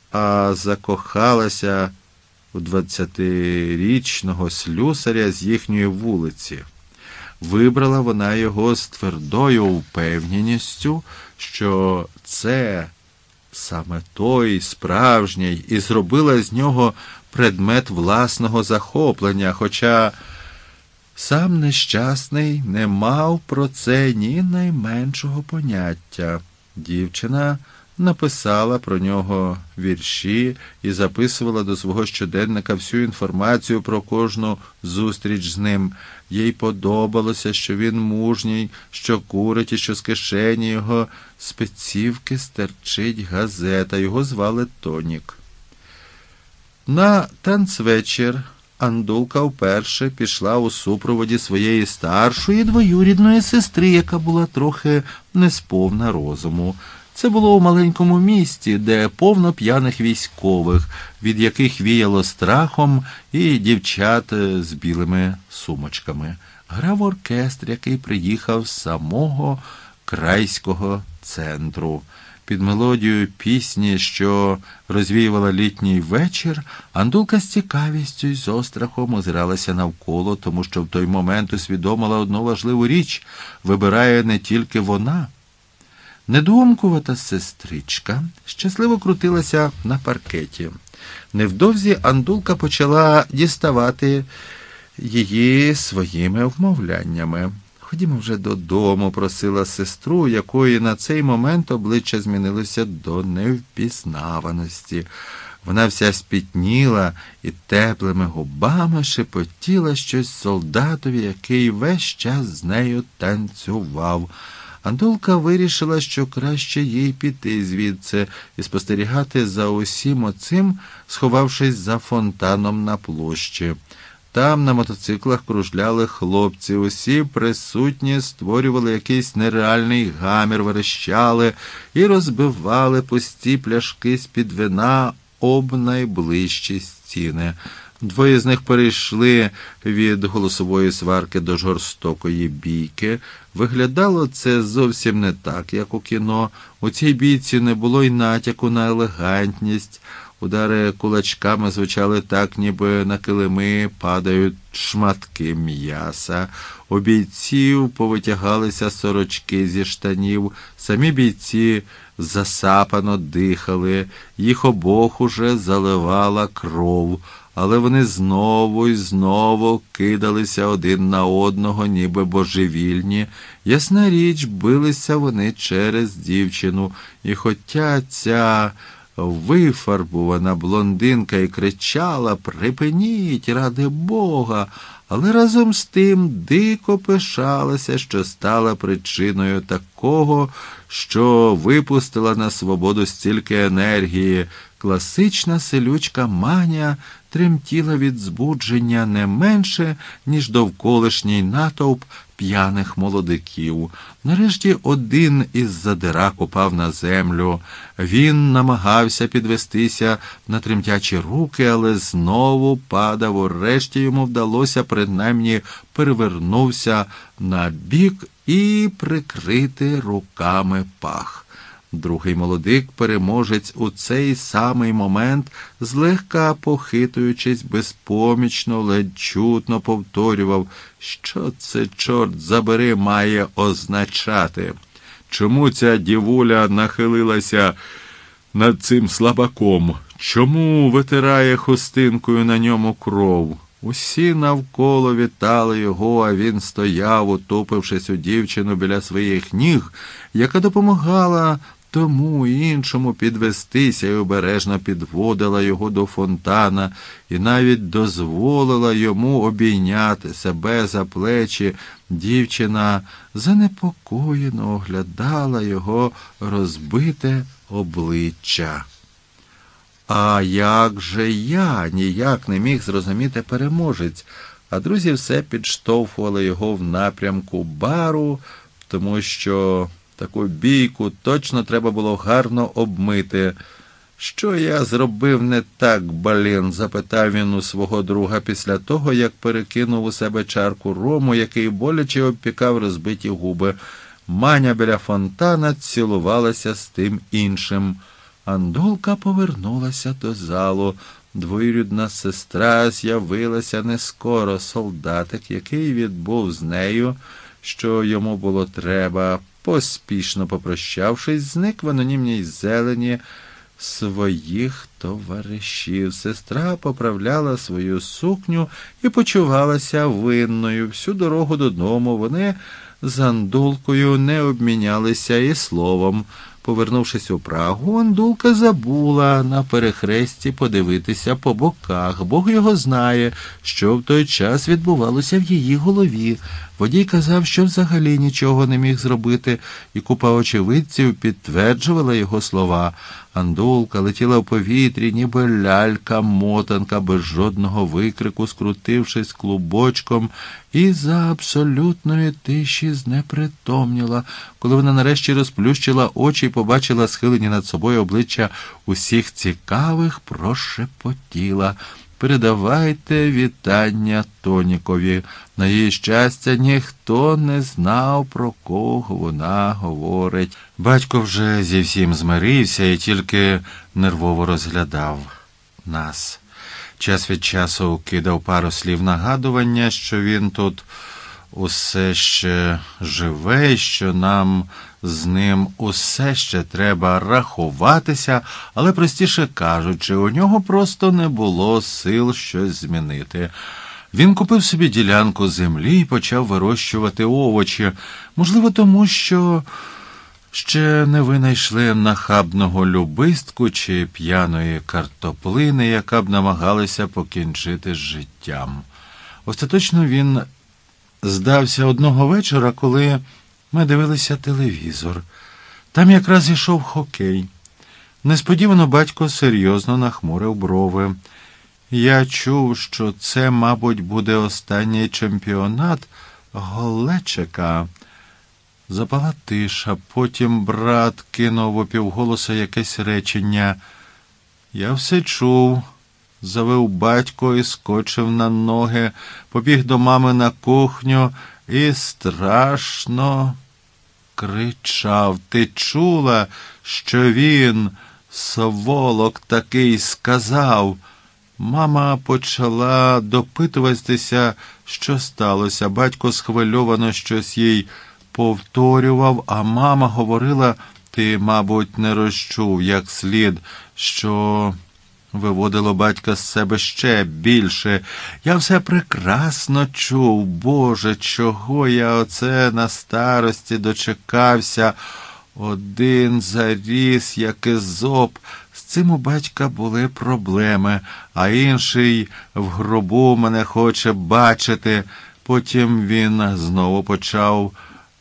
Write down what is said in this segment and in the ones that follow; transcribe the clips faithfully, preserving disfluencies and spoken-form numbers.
а закохалася у двадцятирічного слюсаря з їхньої вулиці. Вибрала вона його з твердою впевненістю, що це саме той справжній, і зробила з нього предмет власного захоплення, хоча сам нещасний не мав про це ні найменшого поняття. Дівчина написала про нього вірші і записувала до свого щоденника всю інформацію про кожну зустріч з ним. Їй подобалося, що він мужній, що курить і що з кишені його спецівки стерчить газета. Його звали Тонік. На танцвечір Андулка вперше пішла у супроводі своєї старшої двоюрідної сестри, яка була трохи несповна розуму. Це було у маленькому місті, де повно п'яних військових, від яких віяло страхом, і дівчат з білими сумочками. Грав оркестр, який приїхав з самого крайського центру. Під мелодію пісні, що розвіювала літній вечір, Андулка з цікавістю й з острахом озиралася навколо, тому що в той момент усвідомила одну важливу річ – вибирає не тільки вона. Недоумкувата сестричка щасливо крутилася на паркеті. Невдовзі Андулка почала діставати її своїми вмовляннями. «Ходімо вже додому», – просила сестру, якої на цей момент обличчя змінилося до невпізнаваності. Вона вся спітніла і теплими губами шепотіла щось солдатові, який весь час з нею танцював. Андулка вирішила, що краще їй піти звідси і спостерігати за усім оцим, сховавшись за фонтаном на площі. Там на мотоциклах кружляли хлопці. Усі присутні створювали якийсь нереальний гамір, верещали і розбивали пусті пляшки з-під вина об найближчі стіни. Двоє з них перейшли від голосової сварки до жорстокої бійки. Виглядало це зовсім не так, як у кіно. У цій бійці не було й натяку на елегантність. Удари кулачками звучали так, ніби на килими падають шматки м'яса. У бійців повитягалися сорочки зі штанів. Самі бійці засапано дихали. Їх обох уже заливала кров. Але вони знову й знову кидалися один на одного, ніби божевільні. Ясна річ, билися вони через дівчину. І хоча ця вифарбувана блондинка і кричала «Припиніть, ради Бога!», але разом з тим дико пишалася, що стала причиною такого, що випустила на свободу стільки енергії. Класична селючка Маня тремтіла від збудження не менше, ніж довколишній натовп п'яних молодиків. Нарешті один із задирак упав на землю. Він намагався підвестися на тремтячі руки, але знову падав. Урешті йому вдалося принаймні перевернувся на бік і прикрити руками пах. Другий молодик, переможець, у цей самий момент, злегка похитуючись, безпомічно, ледь чутно повторював, що це, чорт забери, має означати. Чому ця дівуля нахилилася над цим слабаком? Чому витирає хустинкою на ньому кров? Усі навколо вітали його, а він стояв, утупившись у дівчину біля своїх ніг, яка допомагала тому і іншому підвестися і обережно підводила його до фонтана і навіть дозволила йому обійняти себе за плечі. Дівчина занепокоєно оглядала його розбите обличчя. А як же я? Ніяк не міг зрозуміти переможець, а друзі все підштовхували його в напрямку бару, тому що таку бійку точно треба було гарно обмити. «Що я зробив не так, блін?» – запитав він у свого друга після того, як перекинув у себе чарку рому, який боляче обпікав розбиті губи. Маня біля фонтана цілувалася з тим іншим. Андулка повернулася до залу. Двоюрідна сестра з'явилася не скоро. Солдатик, який відбув з нею, що йому було треба, поспішно попрощавшись, зник в анонімній зелені своїх товаришів. Сестра поправляла свою сукню і почувалася винною. Всю дорогу додому вони з Андулкою не обмінялися і словом. Повернувшись у Прагу, Андулка забула на перехресті подивитися по боках. Бог його знає, що в той час відбувалося в її голові. Водій казав, що взагалі нічого не міг зробити, і купа очевидців підтверджувала його слова. Андулка летіла в повітрі, ніби лялька-мотанка, без жодного викрику, скрутившись клубочком, і за абсолютної тиші знепритомніла. Коли вона нарешті розплющила очі і побачила схилені над собою обличчя усіх цікавих, прошепотіла: «Передавайте вітання Тонікові». На її щастя, ніхто не знав, про кого вона говорить. Батько вже зі всім змирився і тільки нервово розглядав нас. Час від часу кидав пару слів нагадування, що він тут усе ще живе, що нам з ним усе ще треба рахуватися, але, простіше кажучи, у нього просто не було сил щось змінити. Він купив собі ділянку землі і почав вирощувати овочі, можливо, тому що ще не винайшли нахабного любистку чи п'яної картоплини, яка б намагалася покінчити з життям. Остаточно він здався одного вечора, коли ми дивилися телевізор. Там якраз ішов хокей. Несподівано батько серйозно нахмурив брови. Я чув, що це, мабуть, буде останній чемпіонат Голечика. Запала тиша, потім брат кинув опівголоса якесь речення. Я все чув. Завив батько і скочив на ноги, побіг до мами на кухню і страшно кричав. Ти чула, що він, сволок такий, сказав? Мама почала допитуватися, що сталося. Батько схвильовано щось їй повторював, а мама говорила: ти, мабуть, не розчув як слід, що виводило батька з себе ще більше. Я все прекрасно чув. Боже, чого я оце на старості дочекався? Один заріс, як езоп. З цим у батька були проблеми, а інший в гробу мене хоче бачити. Потім він знову почав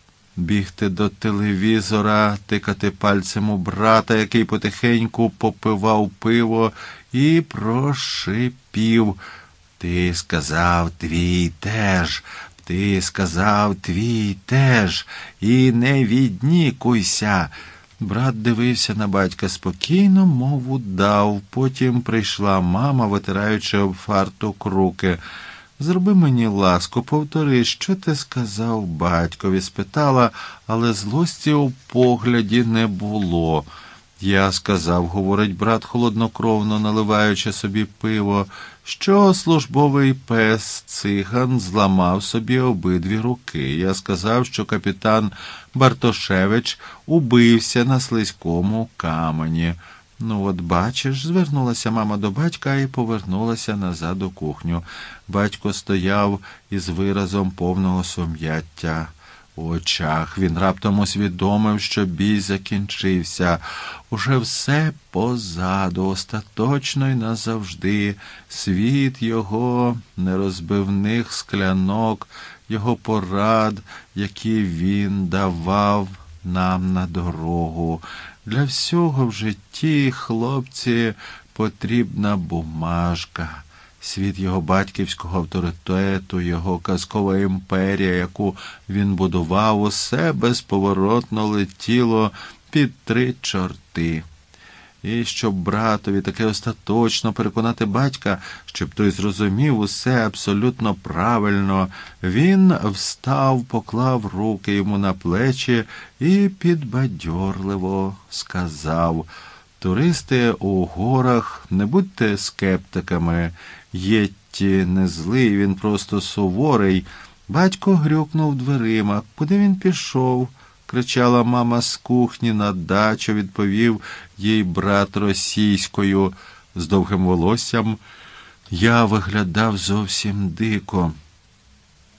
бігти до телевізора, тикати пальцем у брата, який потихеньку попивав пиво, і прошипів: ти сказав, твій теж, ти сказав, твій теж, і не віднікуйся. Брат дивився на батька спокійно, мов удав. Потім прийшла мама, витираючи об фартук руки. «Зроби мені ласку, повтори, що ти сказав батькові?» – спитала, але злості у погляді не було. «Я сказав, – говорить брат, холоднокровно наливаючи собі пиво, – що службовий пес циган зламав собі обидві руки. Я сказав, що капітан Бартошевич убився на слизькому камені». «Ну от бачиш», – звернулася мама до батька і повернулася назад у кухню. Батько стояв із виразом повного сум'яття у очах. Він раптом усвідомив, що бій закінчився. Уже все позаду, остаточно й назавжди. Світ його нерозбивних склянок, його порад, які він давав нам на дорогу. Для всього в житті, хлопці, потрібна бумажка. Світ його батьківського авторитету, його казкова імперія, яку він будував, усе безповоротно летіло під три чорти. І щоб братові таке остаточно переконати батька, щоб той зрозумів усе абсолютно правильно, він встав, поклав руки йому на плечі і підбадьорливо сказав: Туристи у горах, не будьте скептиками. Єтті не злий, він просто суворий. Батько грюкнув дверима. Куди він пішов? Кричала мама з кухні. На дачу, відповів їй брат російською з довгим волоссям. Я виглядав зовсім дико.